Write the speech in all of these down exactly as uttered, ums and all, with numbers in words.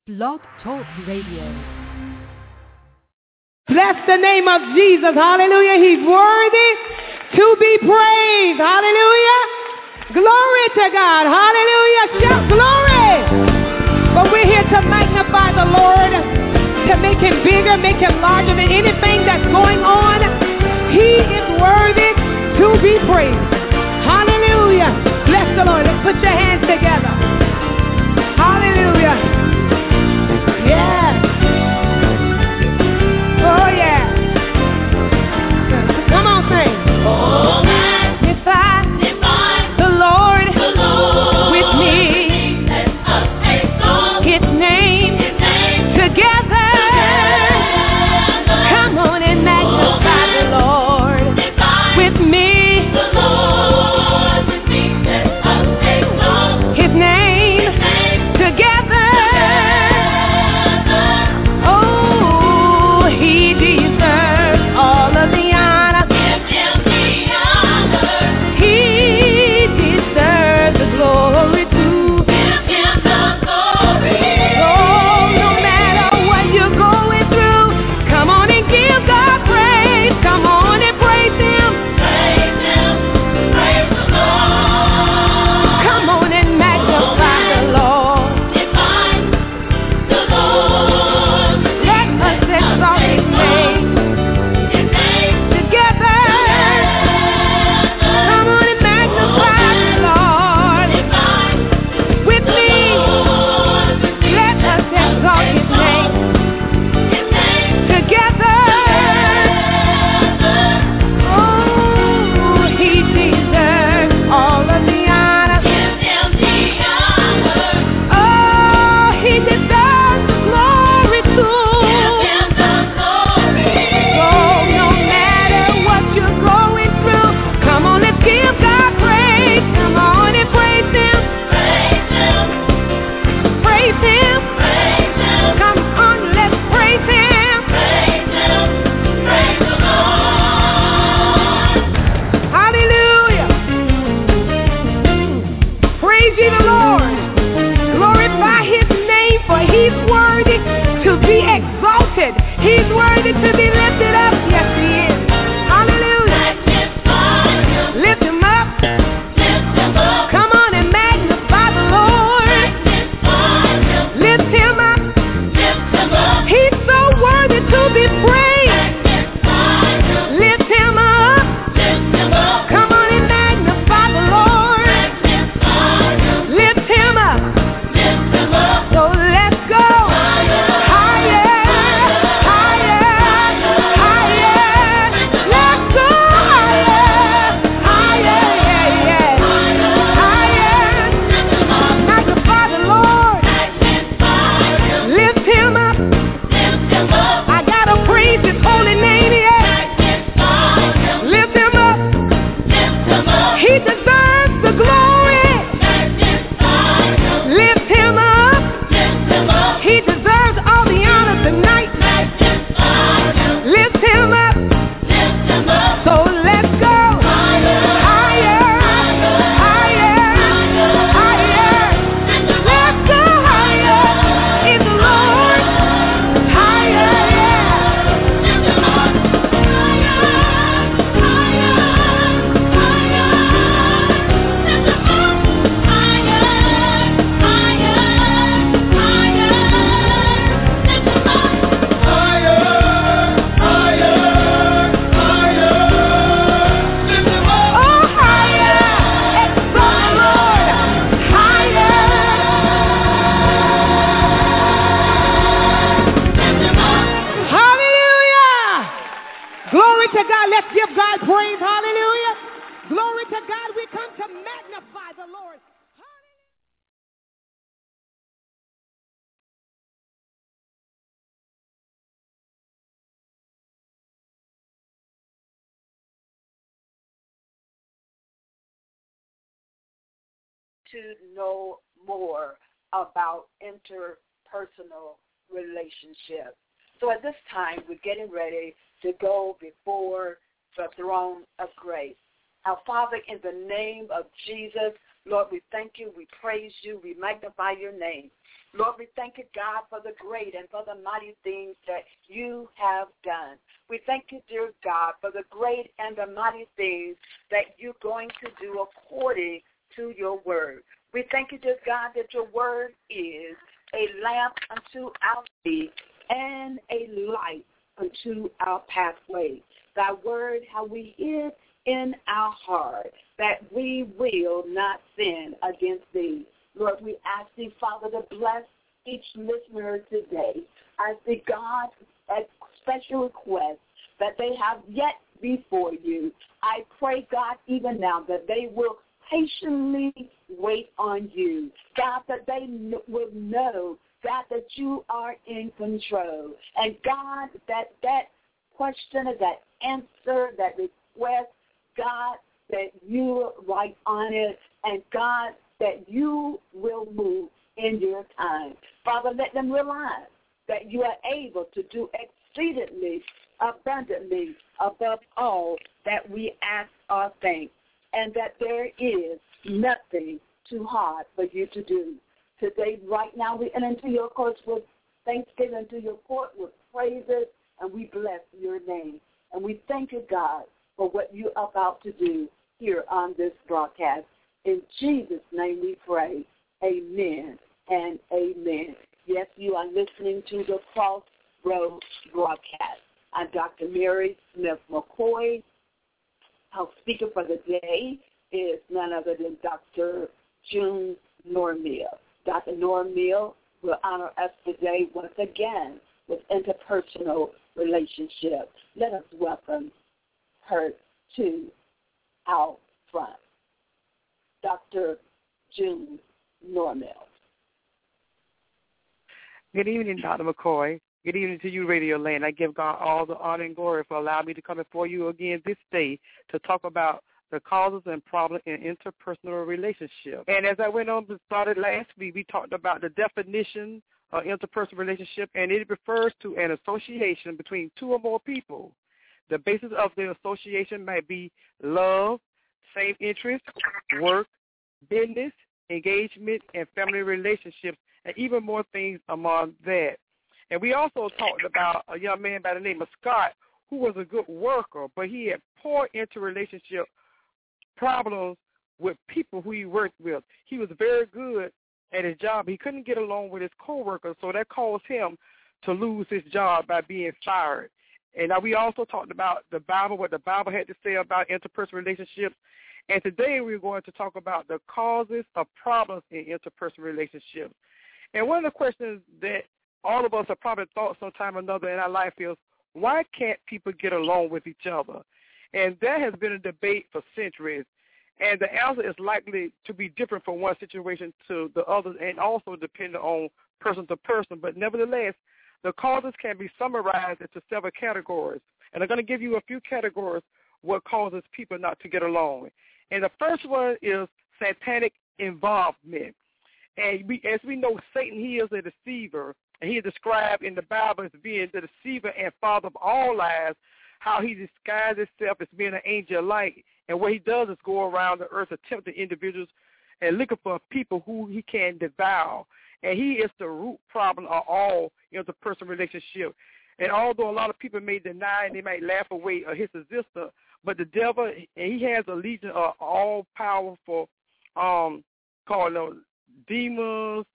Blog Talk Radio. Bless the name of Jesus. Hallelujah. He's worthy to be praised. Hallelujah. Glory to God. Hallelujah. Shout glory. But we're here to magnify the Lord, to make him bigger, make him larger than anything that's going on. He is worthy to be praised. Hallelujah. Bless the Lord. Let's put your hands together. Hallelujah. Yes. Oh, yeah. Come on, sing. Oh, magnify, magnify the Lord, the Lord with me. Let us exalt His name, His name together. together. Come on and magnify oh, the Lord with me. The Lord with me. Let us exalt His name, His name together. He's worthy to be lifted up. Yes, he is. Hallelujah. Lift him up. Lift him up. Come on and magnify the Lord. Lift him up. Lift him up. He's so worthy to be praised. Lift him up. Lift him up. Come on and magnify the Lord. Lift him up. Lift him up. So let's go. To know more about interpersonal relationships. So at this time, we're getting ready to go before the throne of grace. Our Father, in the name of Jesus, Lord, we thank you, we praise you, we magnify your name. Lord, we thank you, God, for the great and for the mighty things that you have done. We thank you, dear God, for the great and the mighty things that you're going to do according to your word. We thank you, dear God, that your word is a lamp unto our feet and a light unto our pathway. Thy word, how we hid in our heart, that we will not sin against thee. Lord, we ask thee, Father, to bless each listener today. I ask thee, God, a special request that they have yet before you. I pray, God, even now that they will patiently wait on you. God, that they will know, God, that you are in control. And God, that that question, that answer, that request, God, that you are right on it. And God, that you will move in your time. Father, let them realize that you are able to do exceedingly, abundantly, above all that we ask or think, and that there is nothing too hard for you to do. Today, right now, we enter into your courts with thanksgiving, into your court with praises, and we bless your name. And we thank you, God, for what you're about to do here on this broadcast. In Jesus' name we pray. Amen and amen. Yes, you are listening to the Crossroads broadcast. I'm Doctor Mary Smith McCoy. Our speaker for the day is none other than Doctor June Normill. Doctor Normill will honor us today once again with interpersonal relationships. Let us welcome her to our front. Doctor June Normill. Good evening, Doctor McCoy. Good evening to you, Radio Land. I give God all the honor and glory for allowing me to come before you again this day to talk about the causes and problems in interpersonal relationships. And as I went on and started last week, we talked about the definition of interpersonal relationship, and it refers to an association between two or more people. The basis of the association might be love, same interests, work, business, engagement, and family relationships, and even more things among that. And we also talked about a young man by the name of Scott who was a good worker, but he had poor interrelationship problems with people who he worked with. He was very good at his job. He couldn't get along with his coworkers, so that caused him to lose his job by being fired. And now we also talked about the Bible, what the Bible had to say about interpersonal relationships. And today we're going to talk about the causes of problems in interpersonal relationships. And one of the questions that all of us have probably thought sometime or another in our life is, why can't people get along with each other? And that has been a debate for centuries. And the answer is likely to be different from one situation to the other, and also depending on person to person. But nevertheless, the causes can be summarized into several categories. And I'm going to give you a few categories what causes people not to get along. And the first one is satanic involvement. And we, as we know, Satan, he is a deceiver, and he is described in the Bible as being the deceiver and father of all lies, how he disguises himself as being an angel of light. And what he does is go around the earth tempting individuals and looking for people who he can devour. And he is the root problem of all interpersonal relationships. And although a lot of people may deny and they might laugh away his existence, but the devil, and he has a legion of all-powerful, um, called uh, demons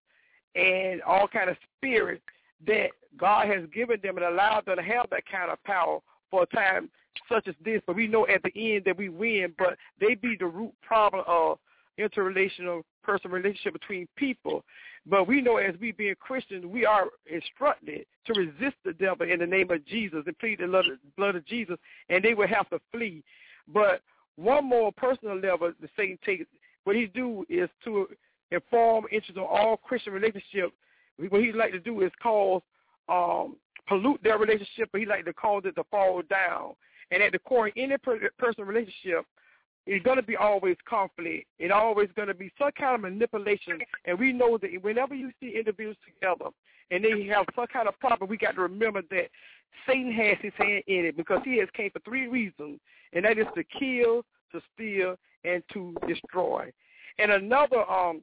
and all kind of spirits that God has given them and allowed them to have that kind of power for a time such as this. But we know at the end that we win, but they be the root problem of interrelational personal relationship between people. But we know as we being Christians, we are instructed to resist the devil in the name of Jesus and plead the blood of Jesus, and they will have to flee. But one more personal level that Satan takes, what he do is to inform interest on all Christian relationships. What he like to do is cause, um, pollute their relationship, but he like to cause it to fall down. And at the core of any per- personal relationship, it's going to be always conflict. It's always going to be some kind of manipulation. And we know that whenever you see individuals together and they have some kind of problem, we got to remember that Satan has his hand in it because he has came for three reasons, and that is to kill, to steal, and to destroy. And another um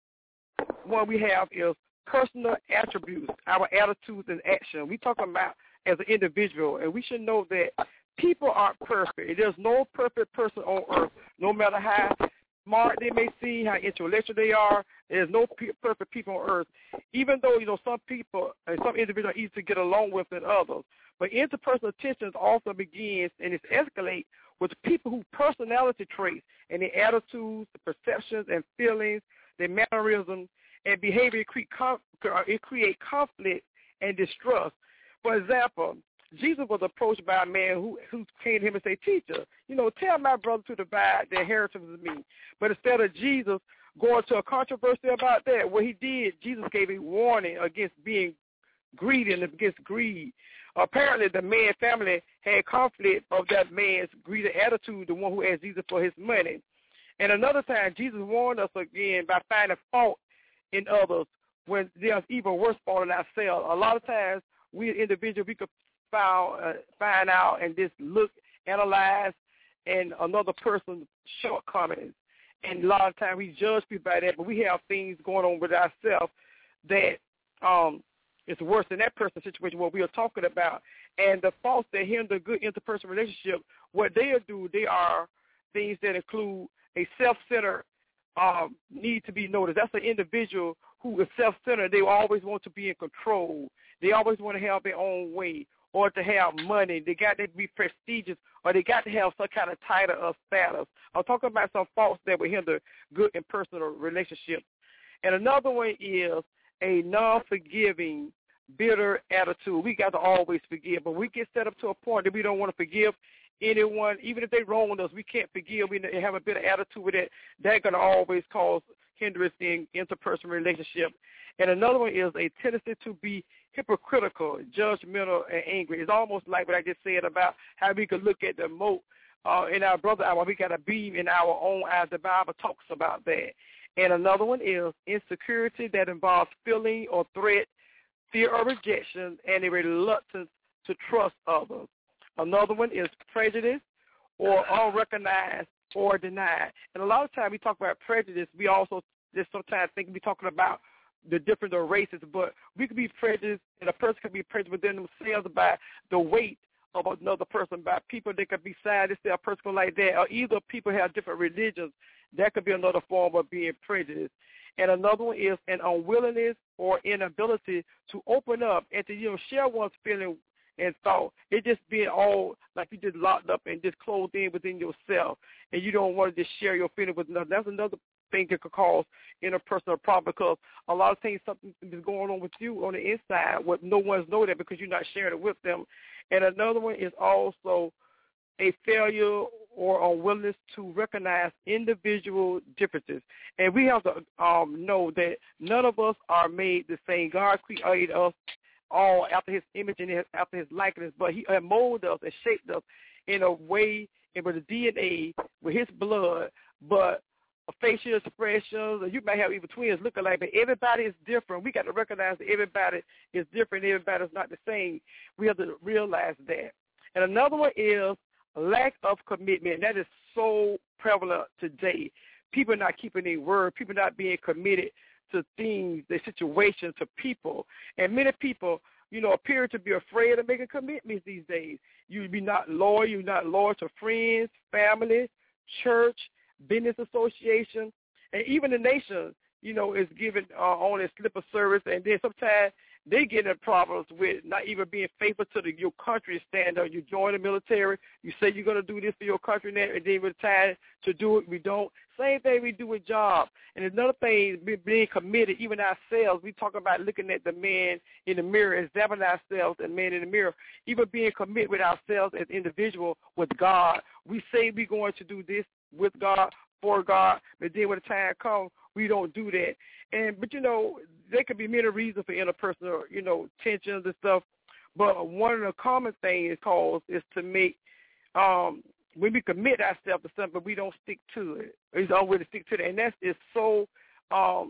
one we have is personal attributes, our attitudes and action. We talk about as an individual, and we should know that people aren't perfect. There's no perfect person on earth, no matter how smart they may seem, how intellectual they are. There's no p- perfect people on earth, even though, you know, some people and some individuals are easy to get along with than others. But interpersonal tensions also begins and it escalates with people whose personality traits and their attitudes, the perceptions and feelings, their mannerisms and behavior create, conf- it create conflict and distrust. For example, Jesus was approached by a man who, who came to him and said, "Teacher, you know, tell my brother to divide the inheritance with me." But instead of Jesus going to a controversy about that, what he did, Jesus gave a warning against being greedy and against greed. Apparently, the man's family had conflict of that man's greedy attitude, the one who asked Jesus for his money. And another time, Jesus warned us again by finding fault in others when there's even worse fault in ourselves. A lot of times, we as individuals, we could find, uh, find out and just look, analyze, and another person's shortcomings. And a lot of times we judge people by that, but we have things going on with ourselves that um, is worse than that person's situation, what we are talking about. And the faults that hinder good interpersonal relationship, what they'll do, they are things that include a self-centered um, need to be noticed. That's an individual who is self-centered. They always want to be in control. They always want to have their own way or to have money. They got to be prestigious or they got to have some kind of title or status. I'm talking about some faults that will hinder good and personal relationships. And another one is a non-forgiving, bitter attitude. We got to always forgive, but we get set up to a point that we don't want to forgive anyone, even if they wronged us. We can't forgive. We have a bitter attitude with it. That's going to always cause hindrance in interpersonal relationship. And another one is a tendency to be hypocritical, judgmental, and angry. It's almost like what I just said about how we could look at the mote uh, in our brother eye. We got a beam in our own eyes. The Bible talks about that. And another one is insecurity that involves feeling or threat, fear of rejection, and a reluctance to trust others. Another one is prejudice or unrecognized or denied. And a lot of times we talk about prejudice, we also just sometimes think we're talking about the different races, but we could be prejudiced, and a person could be prejudiced within themselves by the weight of another person, by people that could be sad, they say a person like that, or either people have different religions. That could be another form of being prejudiced. And another one is an unwillingness or inability to open up and to, you know, share one's feeling and thought. It just being all like you just locked up and just closed in within yourself, and you don't want to just share your feeling with another. That's another thing that could cause interpersonal problem, because a lot of things, something is going on with you on the inside, what no one's know that because you're not sharing it with them. And another one is also a failure or unwillingness to recognize individual differences. And we have to um, know that none of us are made the same. God created us all after his image and after his likeness, but he molded us and shaped us in a way, and with the D N A, with his blood, but facial expressions, or you may have even twins look alike, but everybody is different. We got to recognize that everybody is different. Everybody's not the same. We have to realize that. And another one is lack of commitment. That is so prevalent today. People not keeping their word. People not being committed to things, their situations, to people. And many people, you know, appear to be afraid of making commitments these days. You be not loyal. You're not loyal to friends, family, church, business association, and even the nation, you know, is given uh, on a slip of service. And then sometimes they get in problems with not even being faithful to the, your country standard. You join the military, you say you're going to do this for your country, and then with time to do it, we don't. Same thing we do with jobs. And another thing, being committed, even ourselves, we talk about looking at the man in the mirror, examining ourselves and man in the mirror, even being committed with ourselves as individuals with God. We say we're going to do this with God, for God, but then when the time comes, we don't do that. And but you know, there could be many reasons for interpersonal, you know, tensions and stuff. But one of the common things cause is to make um, when we commit ourselves to something, we don't stick to it. It's always to stick to it, and that's just so um,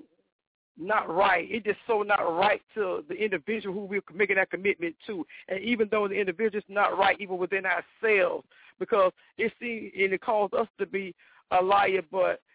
not right. It's just so not right to the individual who we're making that commitment to. And even though the individual is not right, even within ourselves, because it seems and it calls us to be a liar, but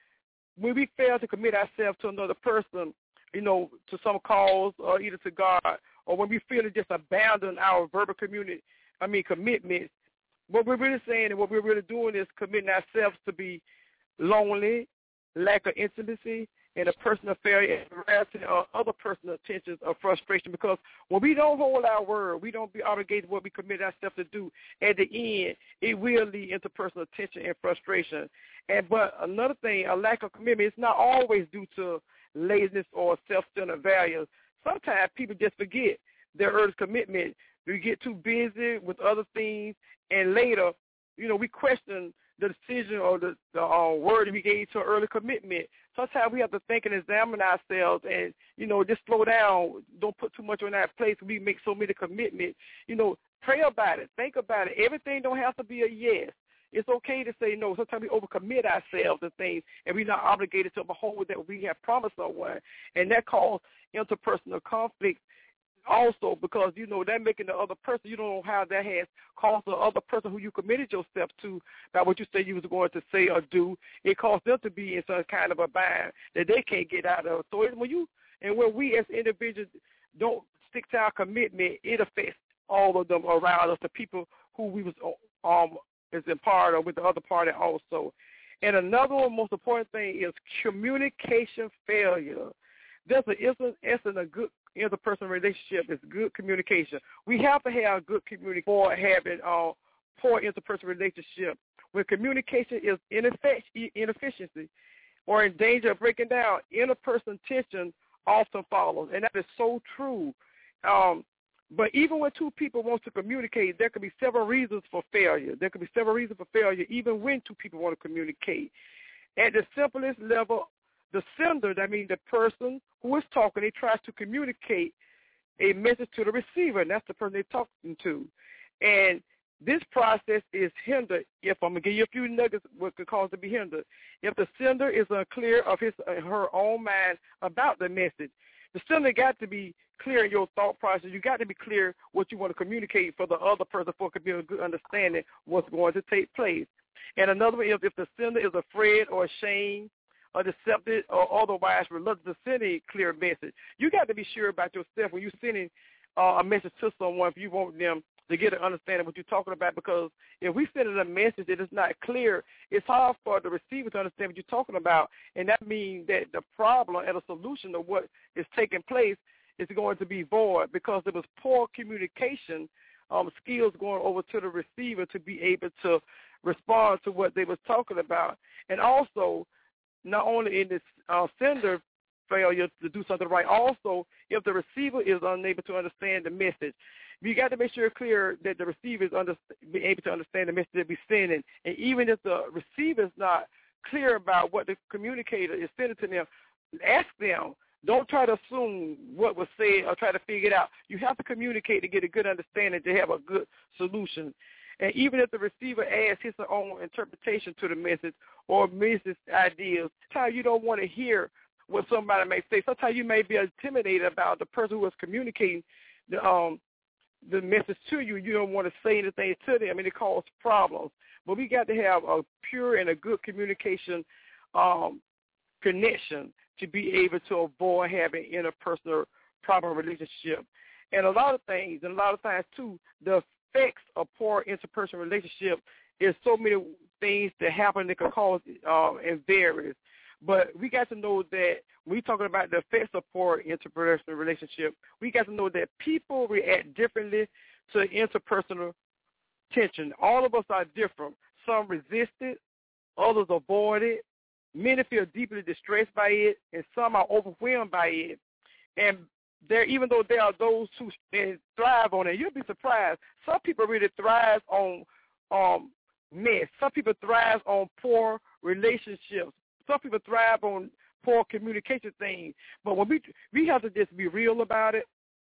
when we fail to commit ourselves to another person, you know, to some cause or either to God, or when we feel to just abandon our verbal community, I mean commitments, what we're really saying and what we're really doing is committing ourselves to be lonely, lack of intimacy, and a personal failure, and harassing or other personal tensions or frustration. Because when we don't hold our word, we don't be obligated to what we commit ourselves to do, at the end, it will lead into personal tension and frustration. And but another thing, a lack of commitment is not always due to laziness or self-centered values. Sometimes people just forget their early commitment. We get too busy with other things, and later, you know, we question the decision or the, the uh, word that we gave to an early commitment. Sometimes we have to think and examine ourselves and, you know, just slow down. Don't put too much on that place. We make so many commitments. You know, pray about it. Think about it. Everything don't have to be a yes. It's okay to say no. Sometimes we overcommit ourselves to things, and we're not obligated to uphold that we have promised someone, and that causes interpersonal conflict also, because, you know, that making the other person, you don't know how that has caused the other person who you committed yourself to by what you said you was going to say or do. It caused them to be in some kind of a bind that they can't get out of. So when you and when we as individuals don't stick to our commitment, it affects all of them around us, the people who we was um is in part or with the other party also. And another one, most important thing is communication failure. There's an essence, essence of good interpersonal relationship is good communication. We have to have good communication for having uh, poor interpersonal relationship. When communication is ineffic- inefficiency or in danger of breaking down, interpersonal tension often follows, and that is so true. Um, but even when two people want to communicate, there could be several reasons for failure. There could be several reasons for failure even when two people want to communicate. At the simplest level, the sender, that means the person who is talking, they tries to communicate a message to the receiver, and that's the person they're talking to. And this process is hindered, if I'm going to give you a few nuggets what could cause it to be hindered, if the sender is unclear of his uh, her own mind about the message. The sender got to be clear in your thought process. You got to be clear what you want to communicate for the other person for it to be a good understanding what's going to take place. And another one is if the sender is afraid or ashamed or deceptive or otherwise reluctant to send a clear message. You got to be sure about yourself when you're sending uh, a message to someone if you want them to get an understanding of what you're talking about, because if we send a message that is not clear, it's hard for the receiver to understand what you're talking about, and that means that the problem and the solution of what is taking place is going to be void because there was poor communication um, skills going over to the receiver to be able to respond to what they was talking about. And also, not only in this uh, sender failure to do something right, also if the receiver is unable to understand the message, we got to make sure clear that the receiver is under, be able to understand the message that we're sending. And even if the receiver is not clear about what the communicator is sending to them, ask them. Don't try to assume what was said or try to figure it out. You have to communicate to get a good understanding, to have a good solution. And even if the receiver adds his own interpretation to the message or message ideas, sometimes you don't want to hear what somebody may say. Sometimes you may be intimidated about the person who is communicating the um the message to you. You don't want to say anything to them, and it causes problems. But we got to have a pure and a good communication um, connection to be able to avoid having interpersonal problem relationship. And a lot of things, and a lot of times too, the effects of poor interpersonal relationship is so many things that happen that can cause uh, and varies. But we got to know that when we're talking about the effects of poor interpersonal relationship, we got to know that people react differently to interpersonal tension. All of us are different. Some resist it, others avoid it. Many feel deeply distressed by it, and some are overwhelmed by it. And there, even though there are those who thrive on it, you'll be surprised. Some people really thrive on um, mess. Some people thrive on poor relationships. Some people thrive on poor communication things. But when we we have to just be real about it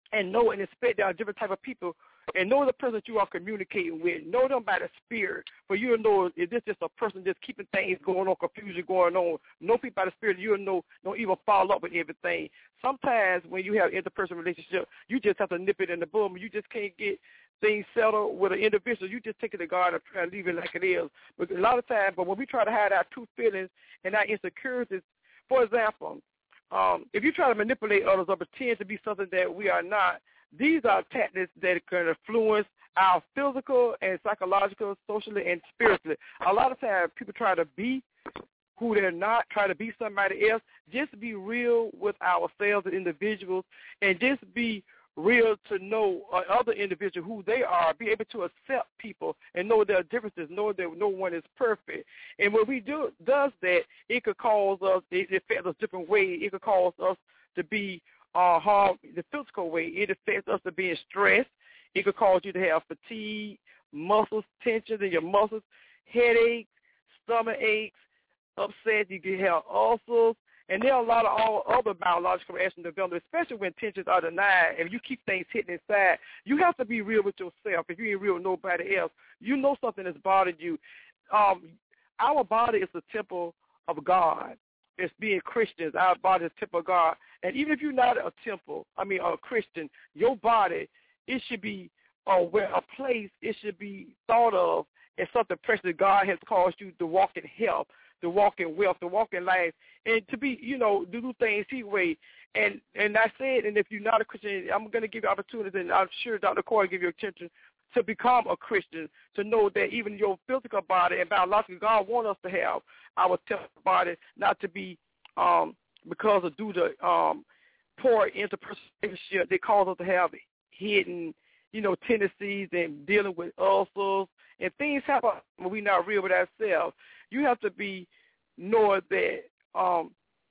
and know and expect there are different type of people, and know the person that you are communicating with. Know them by the Spirit. For you to know if this is a person just keeping things going on, confusion going on. Know people by the Spirit. You know, don't even follow up with everything. Sometimes when you have interpersonal relationship, you just have to nip it in the bud. You just can't get things settled with an individual. You just take it to God and try to leave it like it is. But a lot of times, but when we try to hide our true feelings and our insecurities, for example, um, if you try to manipulate others or pretend to be something that we are not, these are tactics that can influence our physical and psychological, socially, and spiritually. A lot of times people try to be who they're not, try to be somebody else. Just be real with ourselves as individuals, and just be real to know uh, other individuals who they are, be able to accept people and know their differences, know that no one is perfect. And when we do does that, it could cause us, it affects us different ways. It could cause us to be uh, harm the physical way. It affects us to be in stress. It could cause you to have fatigue, muscles, tensions in your muscles, headaches, stomach aches, upset. You can have ulcers. And there are a lot of all other biological reactions developed, especially when tensions are denied and you keep things hidden inside. You have to be real with yourself. If you ain't real with nobody else, you know something has bothered you. Um, our body is the temple of God. It's being Christians. Our body is the temple of God. And even if you're not a temple, I mean a Christian, your body, it should be uh, where a place, it should be thought of as something precious that God has caused you to walk in health, to walk in wealth, to walk in life, and to be, you know, to do things His way. And and I said, and if you're not a Christian, I'm going to give you opportunities, and I'm sure Doctor Corey will give you attention to become a Christian, to know that even your physical body and biological, God wants us to have our temple body, not to be, um, because of due to um, poor interpersonal relationship, they cause us to have hidden, you know, tendencies and dealing with ulcers, and things happen when we're not real with ourselves. You have to be, know that um,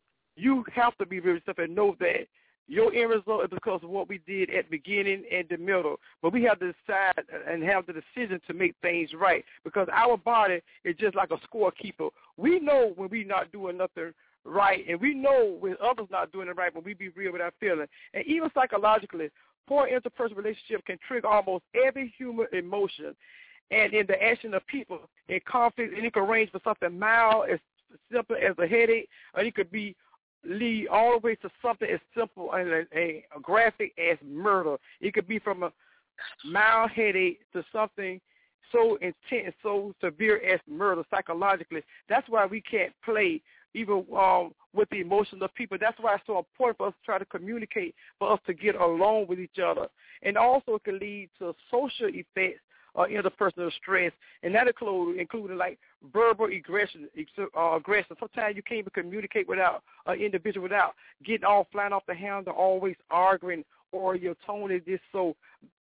you have to be real with yourself and know that your end result is because of what we did at the beginning and the middle. But we have to decide and have the decision to make things right, because our body is just like a scorekeeper. We know when we're not doing nothing right, and we know when others not doing it right when we be real with our feelings. And even psychologically, poor interpersonal relationship can trigger almost every human emotion. And in the action of people in conflict, and it can range for something mild, as simple as a headache, or it could be lead all the way to something as simple and a, a, a graphic as murder. It could be from a mild headache to something so intense and so severe as murder psychologically. That's why we can't play even um, with the emotions of people. That's why it's so important for us to try to communicate, for us to get along with each other. And also it can lead to social effects or interpersonal stress, and that include including like verbal aggression. Uh, aggression. Sometimes you can't even communicate without an individual without getting all flying off the handle, always arguing, or your tone is just so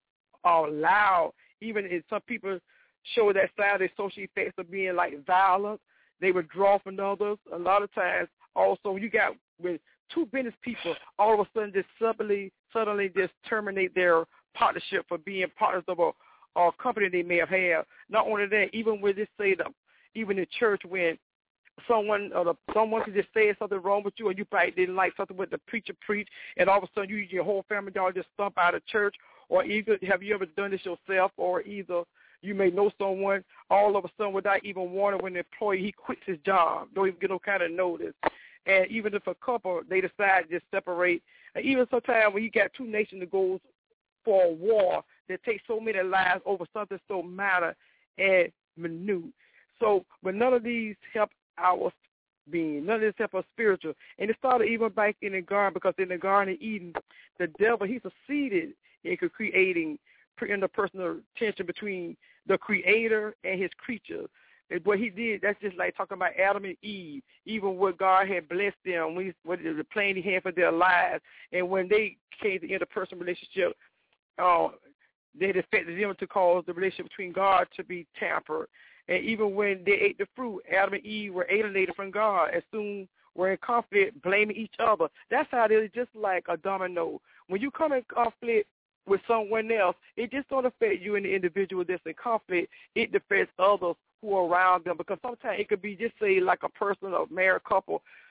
uh, loud. Even if some people show that side of their social effects of being like violent, they withdraw from others. A lot of times, also you got with two business people, all of a sudden just suddenly suddenly just terminate their partnership for being partners of a or company they may have had. Not only that, even with this say the, even in church when someone or the, someone could just say something wrong with you, or you probably didn't like something with the preacher preach, and all of a sudden you your whole family y'all just stomp out of church. Or either have you ever done this yourself, or either you may know someone all of a sudden without even warning when the employee he quits his job, don't even get no kind of notice. And even if a couple they decide to just separate, and even sometimes when you got two nations that goes for a war that takes so many lives over something so minor and minute. So, but none of these help our being. None of this help us spiritual. And it started even back in the garden, because in the Garden of Eden, the devil, he succeeded in creating interpersonal tension between the Creator and his creatures. And what he did, that's just like talking about Adam and Eve, even what God had blessed them, when he, what the plan he had for their lives. And when they came to interpersonal relationship, uh, they affected them to cause the relationship between God to be tampered. And even when they ate the fruit, Adam and Eve were alienated from God, and soon were in conflict, blaming each other. That's how it is, just like a domino. When you come in conflict with someone else, it just don't affect you and the individual that's in conflict. It affects others who are around them, because sometimes it could be just say like a person, a married couple,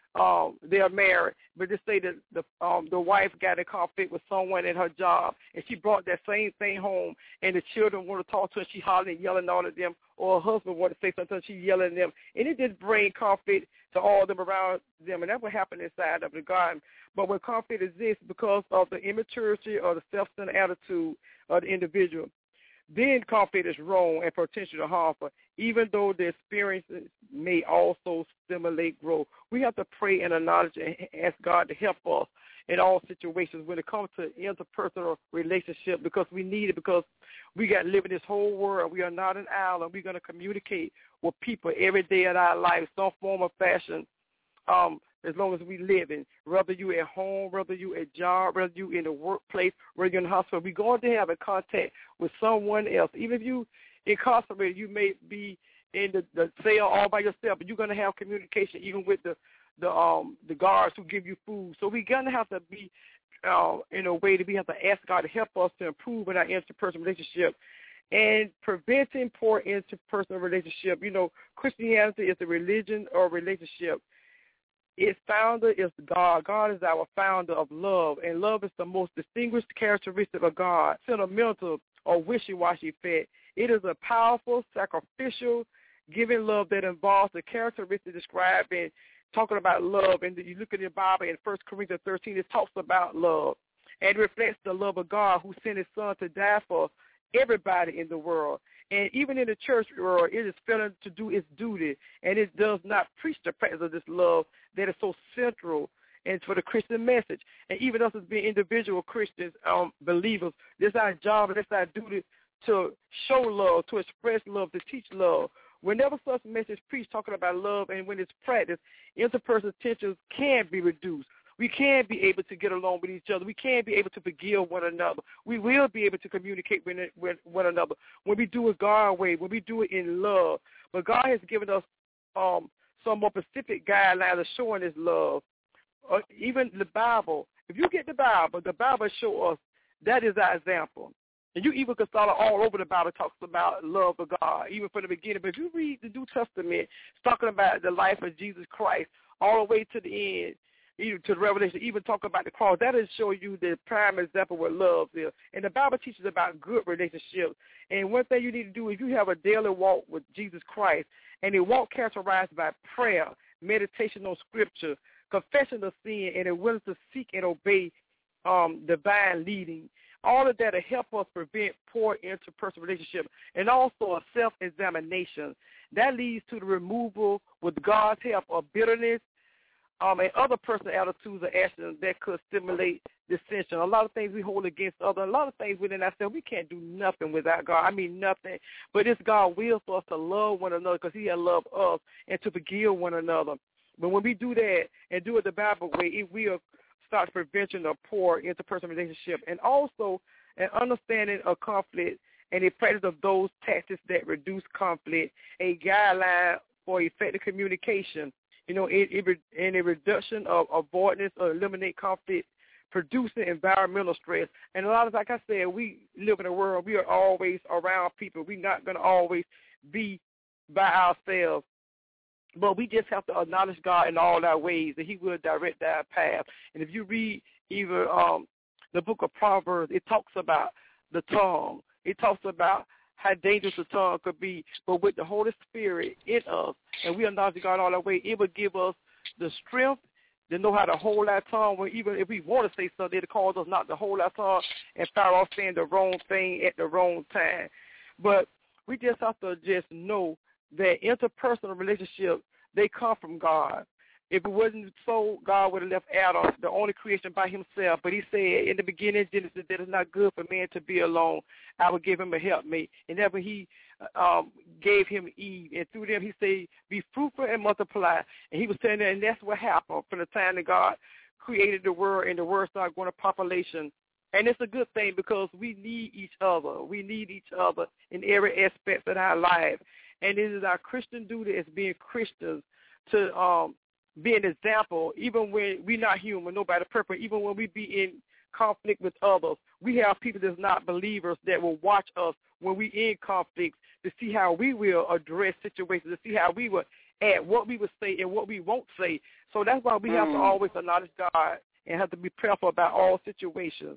um, they are married, but just say that the um, the wife got in conflict with someone at her job, and she brought that same thing home, and the children want to talk to her, she hollering and yelling all at them, or her husband want to say something, she yelling at them, and it just brings conflict to all of them around them, and that's what happened inside of the garden. But when conflict exists because of the immaturity or the self-centered attitude of the individual, then conflict is wrong and potentially harmful, even though the experiences may also stimulate growth. We have to pray and acknowledge and ask God to help us in all situations when it comes to interpersonal relationship, because we need it, because we got to live in this whole world. We are not an island. We're going to communicate with people every day of our life, some form of fashion, um, as long as we live in, whether you at home, whether you at job, whether you in the workplace, whether you're in the hospital, we're going to have a contact with someone else. Even if you incarcerated, you may be in the, the cell all by yourself, but you're going to have communication even with the the um the guards who give you food. So we're going to have to be uh, in a way that we have to ask God to help us to improve in our interpersonal relationship and preventing poor interpersonal relationship. You know, Christianity is a religion or relationship. Its founder is God. God is our founder of love, and love is the most distinguished characteristic of God. Sentimental or wishy-washy fact. It is a powerful, sacrificial, giving love that involves the characteristics described in talking about love. And you look at the Bible in First Corinthians thirteen, it talks about love, and it reflects the love of God who sent his son to die for everybody in the world. And even in the church world, it is failing to do its duty, and it does not preach the practice of this love that is so central and for the Christian message. And even us as being individual Christians, um, believers, this is our job and this is our duty to show love, to express love, to teach love. Whenever such message preached talking about love and when it's practiced, interpersonal tensions can be reduced. We can be able to get along with each other. We can be able to forgive one another. We will be able to communicate with, with one another when we do it God's way, when we do it in love. But God has given us um, some more specific guidelines of showing his love. Uh, even the Bible, if you get the Bible, the Bible shows us that is our example. And you even can start all over the Bible talks about love of God, even from the beginning. But if you read the New Testament, it's talking about the life of Jesus Christ all the way to the end, even to the Revelation, even talk about the cross. That is show you the prime example of what love is. And the Bible teaches about good relationships. And one thing you need to do, if you have a daily walk with Jesus Christ, and a walk characterized by prayer, meditation on Scripture, confession of sin, and a willingness to seek and obey um, divine leading, all of that will help us prevent poor interpersonal relationships, and also a self-examination. That leads to the removal, with God's help, of bitterness, Um, and other personal attitudes or actions that could stimulate dissension. A lot of things we hold against others. A lot of things within ourselves, we can't do nothing without God. I mean, nothing. But it's God's will for us to love one another because he has loved us, and to forgive one another. But when we do that and do it the Bible way, it will start preventing a poor interpersonal relationship, and also an understanding of conflict and a practice of those tactics that reduce conflict, a guideline for effective communication. You know, in, in a reduction of avoidance or eliminate conflict, producing environmental stress. And a lot of, like I said, we live in a world, we are always around people. We're not going to always be by ourselves. But we just have to acknowledge God in all our ways, and he will direct our path. And if you read even um, the book of Proverbs, it talks about the tongue. It talks about how dangerous the tongue could be. But with the Holy Spirit in us, and we acknowledge God all our way, it will give us the strength to know how to hold our tongue. When even if we want to say something, it calls us not to hold our tongue and start off saying the wrong thing at the wrong time. But we just have to just know that interpersonal relationships, they come from God. If it wasn't so, God would have left Adam, the only creation, by himself. But he said in the beginning, Genesis, that it's not good for man to be alone. I would give him a helpmate. And then when he um, gave him Eve, and through them he said, be fruitful and multiply. And he was saying that, and that's what happened from the time that God created the world, and the world started going to population. And it's a good thing because we need each other. We need each other in every aspect of our life. And it is our Christian duty as being Christians to um, be an example, even when we're not human, nobody perfect, even when we be in conflict with others. We have people that's not believers that will watch us when we in conflicts to see how we will address situations, to see how we will at what we would say and what we won't say. So that's why we mm. have to always acknowledge God and have to be prayerful about all situations.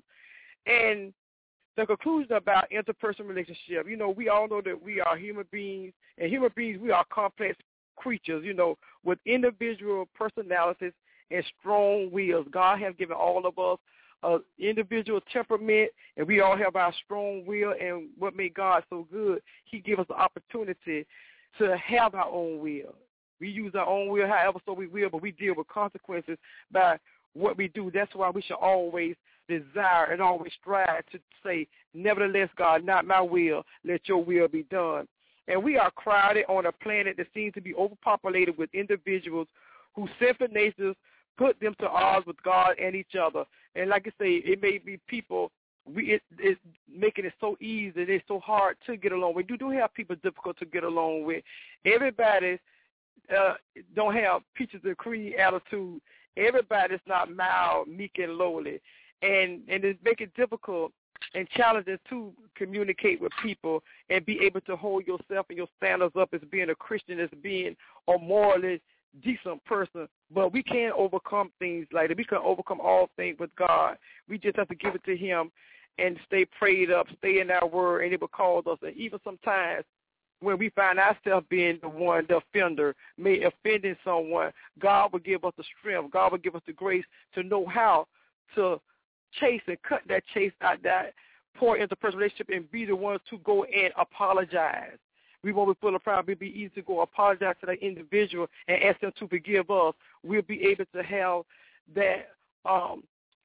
And the conclusion about interpersonal relationship, you know, we all know that we are human beings, and human beings, we are complex creatures, you know, with individual personalities and strong wills. God has given all of us an individual temperament, and we all have our strong will, and what made God so good, he gave us the opportunity to have our own will. We use our own will however so we will, but we deal with consequences by what we do. That's why we should always desire and always strive to say, nevertheless, God, not my will, let your will be done. And we are crowded on a planet that seems to be overpopulated with individuals whose sinful natures put them to odds with God and each other. And like I say, it may be people, we it, it's making it so easy, it's so hard to get along with. You do have people difficult to get along with. Everybody uh, don't have peaches and cream attitude. Everybody's not mild, meek, and lowly. And, and it's making it difficult and challenging to communicate with people and be able to hold yourself and your standards up as being a Christian, as being a morally decent person. But we can overcome things like that. We can overcome all things with God. We just have to give it to him and stay prayed up, stay in our word, and it will cause us. And even sometimes when we find ourselves being the one, the offender, may offending someone, God will give us the strength. God will give us the grace to know how to chase and cut that chase out that poor interpersonal relationship and be the ones to go and apologize. We won't be full of pride. It'll be easy to go apologize to that individual and ask them to forgive us. We'll be able to have that um,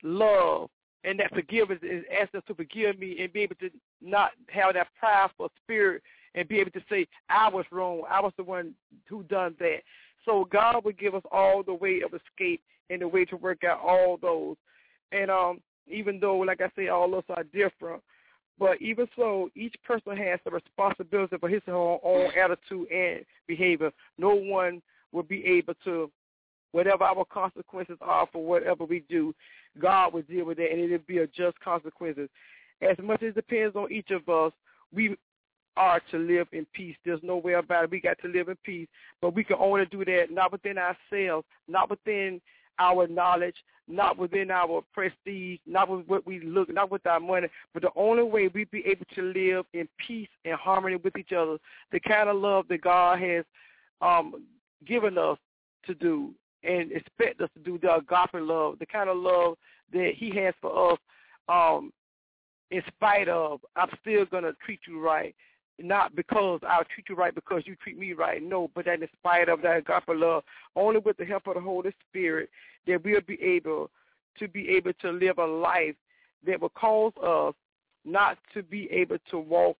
love and that forgiveness and ask them to forgive me and be able to not have that prideful spirit and be able to say, I was wrong. I was the one who done that. So God will give us all the way of escape and the way to work out all those. And um, even though, like I say, all of us are different, but even so, each person has the responsibility for his own, own attitude and behavior. No one will be able to, whatever our consequences are for whatever we do, God will deal with that, and it will be a just consequences. As much as it depends on each of us, we are to live in peace. There's no way about it. We got to live in peace, but we can only do that not within ourselves, not within our knowledge, not within our prestige, not with what we look, not with our money, but the only way we be able to live in peace and harmony with each other, the kind of love that God has um, given us to do and expect us to do, the agape love, the kind of love that he has for us, um, in spite of, I'm still going to treat you right. Not because I'll treat you right because you treat me right. No, but that in spite of that agape love, only with the help of the Holy Spirit, that we'll be able to be able to live a life that will cause us not to be able to walk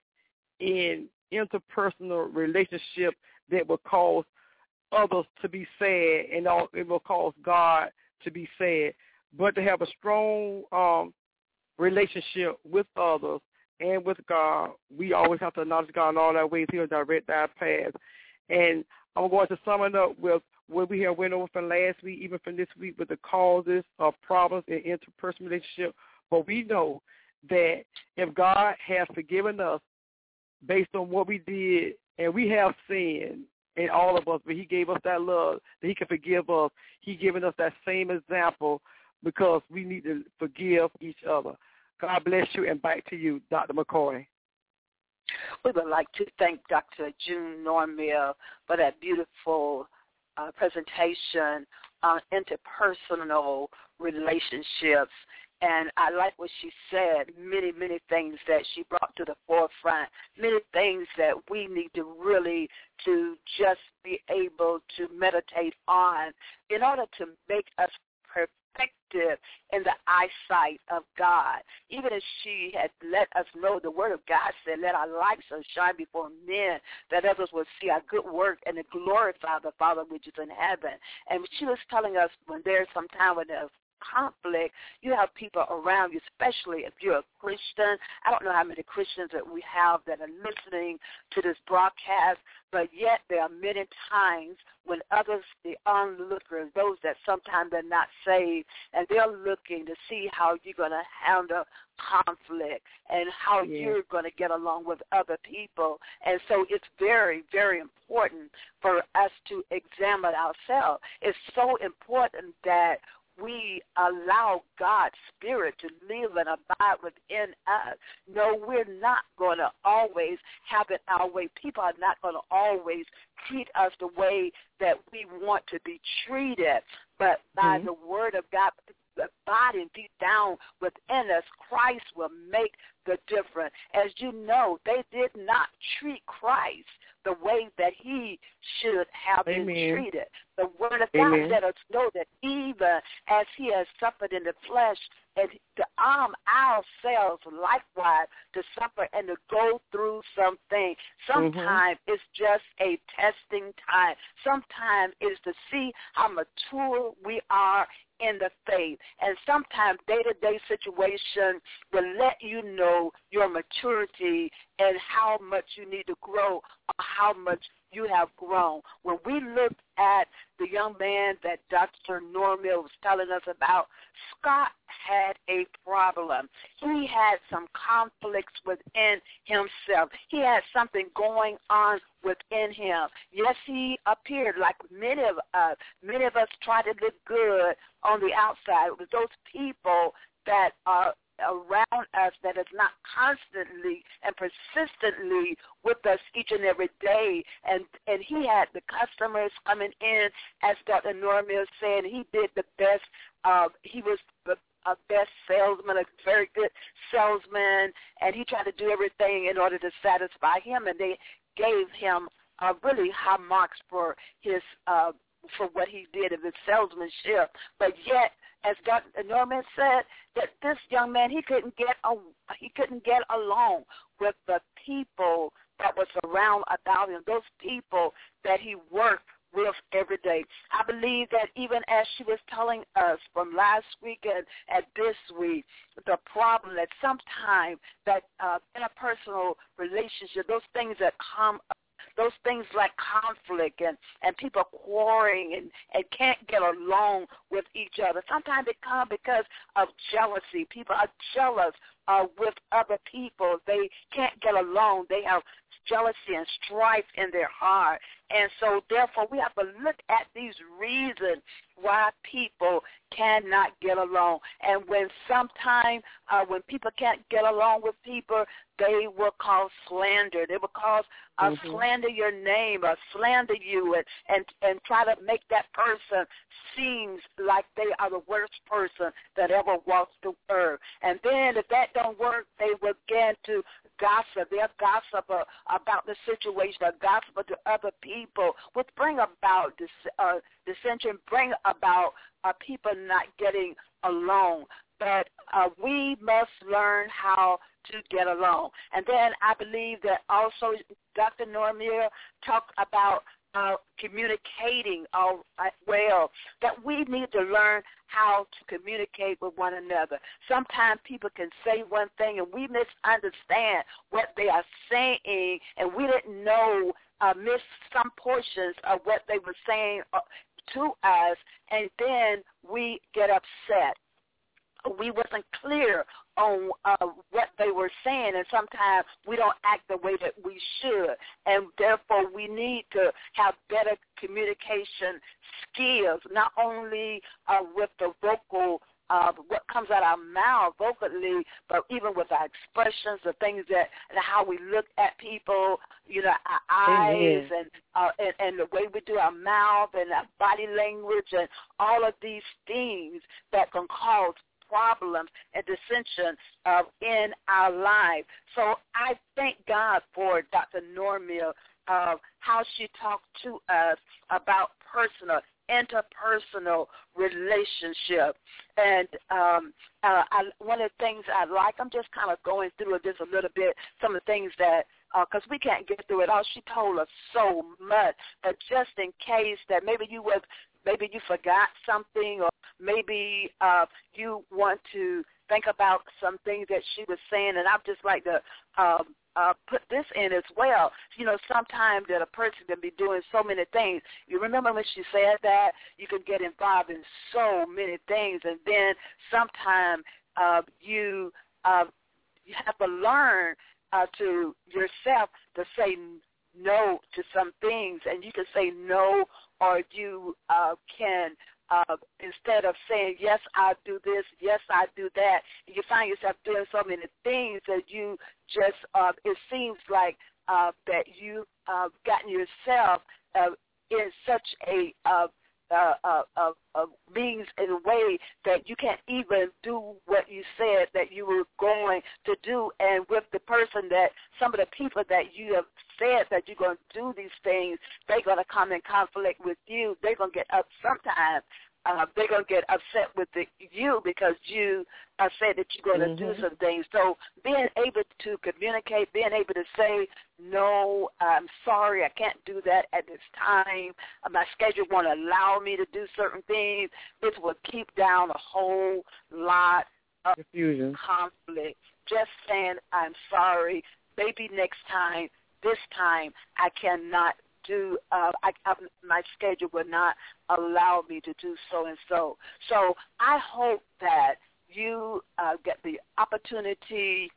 in interpersonal relationship that will cause others to be sad and it will cause God to be sad, but to have a strong um, relationship with others and with God. We always have to acknowledge God in all our ways. He'll direct our paths. And I'm going to sum it up with what we have went over from last week, even from this week, with the causes of problems in interpersonal relationship. But we know that if God has forgiven us based on what we did, and we have sinned in all of us, but he gave us that love that he can forgive us. He's given us that same example because we need to forgive each other. God bless you, and back to you, Doctor McCoy. We would like to thank Doctor June Normill for that beautiful uh, presentation on interpersonal relationships. And I like what she said, many, many things that she brought to the forefront, many things that we need to really to just be able to meditate on in order to make us perfect in the eyesight of God. Even as she had let us know, the word of God said, let our light so shine before men that others will see our good work and to glorify the Father which is in heaven. And she was telling us when there's some time when the conflict, you have people around you, especially if you're a Christian. I don't know how many Christians that we have that are listening to this broadcast, but yet there are many times when others, the onlookers, those that sometimes they're not saved, and they're looking to see how you're going to handle conflict and how yeah. you're going to get along with other people. And so it's very, very important for us to examine ourselves. It's so important that we allow God's Spirit to live and abide within us. No, we're not going to always have it our way. People are not going to always treat us the way that we want to be treated, but by mm-hmm. the word of God, abiding deep down within us, Christ will make the difference. As you know, they did not treat Christ the way that he should have Amen. Been treated. The word of God Amen. Let us know that even as he has suffered in the flesh, and to arm ourselves likewise to suffer and to go through something. Sometimes mm-hmm. it's just a testing time. Sometimes it's to see how mature we are in the faith. And sometimes day-to-day situation will let you know your maturity and how much you need to grow or how much you have grown. When we look at the young man that Doctor Normill was telling us about, Scott had a problem. He had some conflicts within himself. He had something going on within him. Yes, he appeared like many of us. Many of us try to look good on the outside. It was those people that are around us that is not constantly and persistently with us each and every day. And and he had the customers coming in, as Doctor Normill said, he did the best. Uh, he was the a best salesman, a very good salesman, and he tried to do everything in order to satisfy him, and they gave him uh, really high marks for his uh, for what he did of his salesmanship. But yet, as Doctor Norman said, that this young man, he couldn't get a, he couldn't get along with the people that was around about him, those people that he worked with every day. I believe that even as she was telling us from last week and, and this week, the problem that sometimes that uh, interpersonal relationship, those things that come up, those things like conflict and, and people quarreling and, and can't get along with each other. Sometimes it comes because of jealousy. People are jealous uh, with other people. They can't get along. They have jealousy and strife in their heart. And so, therefore, we have to look at these reasons why people cannot get along. And when sometimes, uh, when people can't get along with people, they will cause slander. They will cause uh, mm-hmm. slander your name or slander you and, and, and try to make that person seem like they are the worst person that ever walked the earth. And then if that don't work, they will begin to gossip. They'll gossip uh, about the situation, or gossip to other people, which bring about dis, uh, dissension, bring about uh, people not getting along. But uh, we must learn how to get along. And then I believe that also Doctor Normill talked about uh, communicating uh, well, that we need to learn how to communicate with one another. Sometimes people can say one thing and we misunderstand what they are saying, and we didn't know, uh, miss some portions of what they were saying uh, to us, and then we get upset. We wasn't clear on uh, what they were saying, and sometimes we don't act the way that we should, and therefore we need to have better communication skills, not only uh, with the vocal, uh, what comes out of our mouth vocally, but even with our expressions, the things that, and how we look at people, you know, our eyes and, uh, and and the way we do our mouth and our body language and all of these things that can cause problems and dissension uh, in our life. So I thank God for Doctor Normill, uh, how she talked to us about personal, interpersonal relationship. And um, uh, I, one of the things I like, I'm just kind of going through this a little bit, some of the things that, because uh, we can't get through it all. She told us so much, but just in case that maybe you was maybe you forgot something, or maybe uh, you want to think about some things that she was saying, and I'd just like to um, uh, put this in as well. You know, sometimes that a person can be doing so many things. You remember when she said that? You can get involved in so many things, and then sometimes uh, you, uh, you have to learn uh, to yourself to say no to some things, and you can say no, or you uh, can Uh, instead of saying, yes, I'll do this, yes, I'll do that, you find yourself doing so many things that you just, uh, it seems like uh, that you uh, gotten yourself uh, in such a uh, uh, uh, uh, uh, means in a way that you can't even do what you said that you were going to do. And with the person that, some of the people that you have said that you're going to do these things, they're going to come in conflict with you. They're going to get up sometimes. Uh, they're going to get upset with the, you because you uh, said that you're going to mm-hmm. do some things. So being able to communicate, being able to say, no, I'm sorry, I can't do that at this time. Uh, my schedule won't allow me to do certain things. This will keep down a whole lot of confusion, conflict. Just saying, I'm sorry, maybe next time, this time I cannot do, uh, I, I, my schedule will not allow me to do so and so. So I hope that you uh, get the opportunity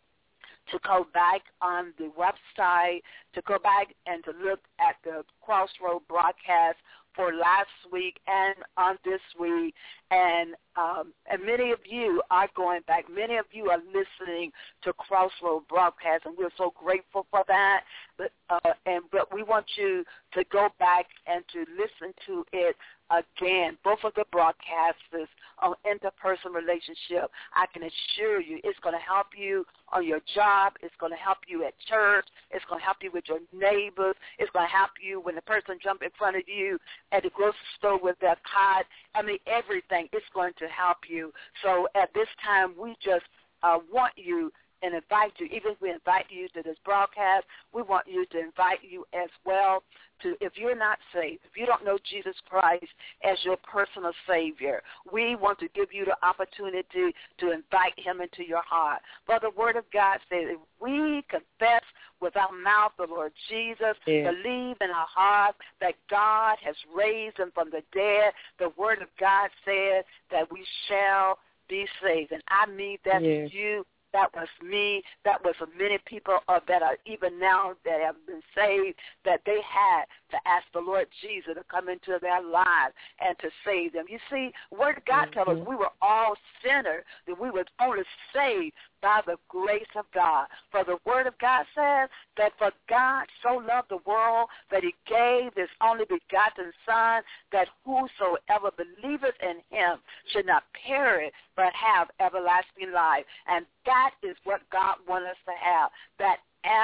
to go back on the website, to go back and to look at the Crossroad broadcast for last week and on this week. And um, and many of you are going back. Many of you are listening to Crossroad broadcast, and we're so grateful for that. But uh, and but we want you to go back and to listen to it again. Both of the broadcasters on interpersonal relationship. I can assure you, it's going to help you on your job. It's going to help you at church. It's going to help you with your neighbors. It's going to help you when the person jumps in front of you at the grocery store with their card. I mean, everything. It's going to help you. So at this time, we just uh, want you and invite you, even if we invite you to this broadcast, we want you to invite you as well to, if you're not saved, if you don't know Jesus Christ as your personal Savior, we want to give you the opportunity to invite him into your heart. For the Word of God says, if we confess with our mouth the Lord Jesus, yeah. believe in our heart that God has raised him from the dead, the Word of God says that we shall be saved. And I mean that's yeah. you. That was me. That was many people uh, that are even now that have been saved, that they had to ask the Lord Jesus to come into their lives and to save them. You see, Word of God mm-hmm. tells us we were all sinners, that we were only saved by the grace of God. For the Word of God says that for God so loved the world that he gave his only begotten Son, that whosoever believeth in him should not perish but have everlasting life. And that is what God wants us to have, that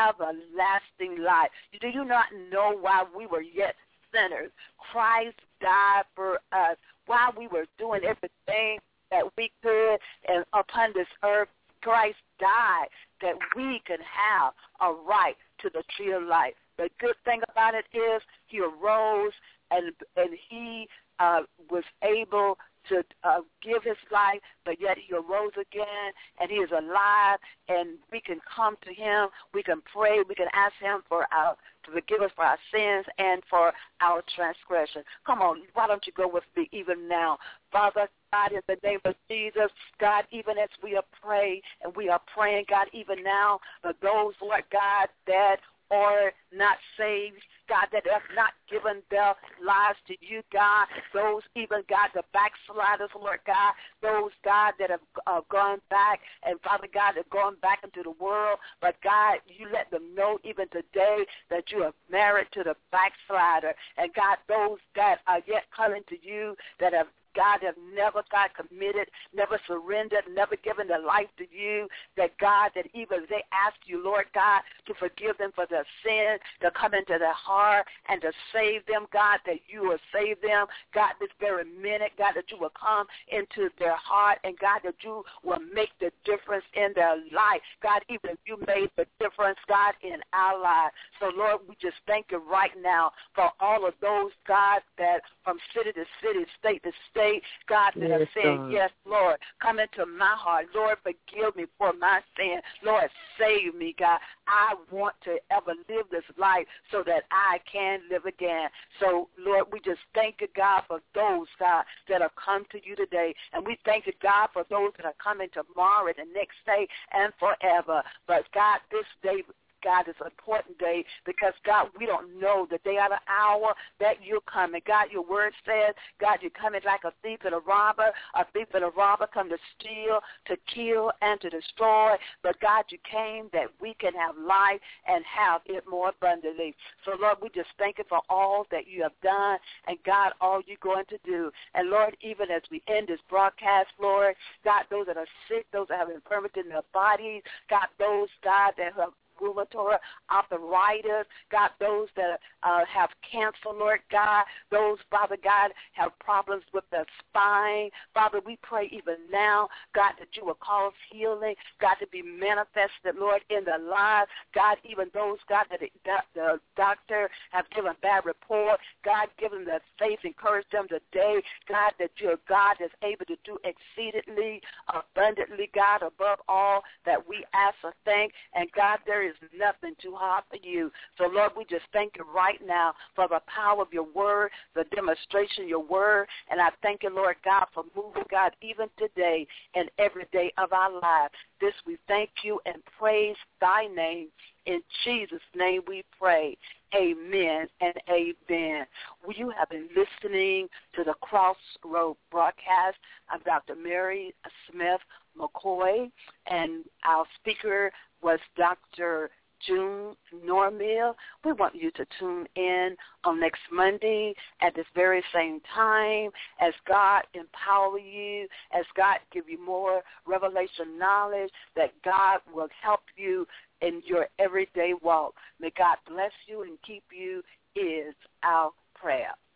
everlasting life. Do you not know why we were yet sinners? Christ died for us while we were doing everything that we could and upon this earth. Christ died that we could have a right to the tree of life. The good thing about it is he arose and and he uh, was able to uh, give his life, but yet he arose again, and he is alive, and we can come to him, we can pray, we can ask him for our, to forgive us for our sins and for our transgression. Come on, why don't you go with me even now? Father God, in the name of Jesus, God, even as we are praying, and we are praying, God, even now, for those, Lord God, that are not saved, God, that have not given their lives to you, God, those even, God, the backsliders, Lord God, those, God, that have uh, gone back, and Father God, have gone back into the world, but God, you let them know even today that you are married to the backslider, and God, those that are yet coming to you, that have God, have never, God, committed, never surrendered, never given their life to you, that God, that even they ask you, Lord God, to forgive them for their sin, to come into their heart and to save them, God, that you will save them, God, this very minute, God, that you will come into their heart, and God, that you will make the difference in their life. God, even if you made the difference, God, in our lives. So, Lord, we just thank you right now for all of those, God, that from city to city, state to state, God, that yes, are saying, God. yes, Lord, come into my heart. Lord, forgive me for my sin. Lord, save me, God. I want to ever live this life so that I can live again. So, Lord, we just thank you, God, for those, God, that have come to you today. And we thank you, God, for those that are coming tomorrow and the next day and forever. But, God, this day, God, is an important day because, God, we don't know the day or the hour that you're coming. God, your word says, God, you're coming like a thief and a robber. A thief and a robber come to steal, to kill, and to destroy. But, God, you came that we can have life and have it more abundantly. So, Lord, we just thank you for all that you have done and, God, all you're going to do. And, Lord, even as we end this broadcast, Lord, God, those that are sick, those that have infirmity in their bodies, God, those, God, that have rheumatoid arthritis, God, those that uh, have cancer, Lord God, those, Father God, have problems with their spine. Father, we pray even now, God, that you will cause healing, God, to be manifested, Lord, in their lives. God, even those, God, that the, the doctor have given bad report, God, give them the faith, encourage them today, God, that you're God that's able to do exceedingly abundantly, God, above all that we ask or think. And, God, there is nothing too hard for you. So, Lord, we just thank you right now for the power of your word, the demonstration of your word. And I thank you, Lord God, for moving, God, even today and every day of our lives. This we thank you and praise thy name. In Jesus' name we pray. Amen and amen. Well, you have been listening to the Crossroad broadcast. I'm Doctor Mary Smith McCoy, and our speaker was Doctor June Normill. We want you to tune in on next Monday at this very same time as God empower you, as God give you more revelation knowledge, that God will help you in your everyday walk. May God bless you and keep you is our prayer.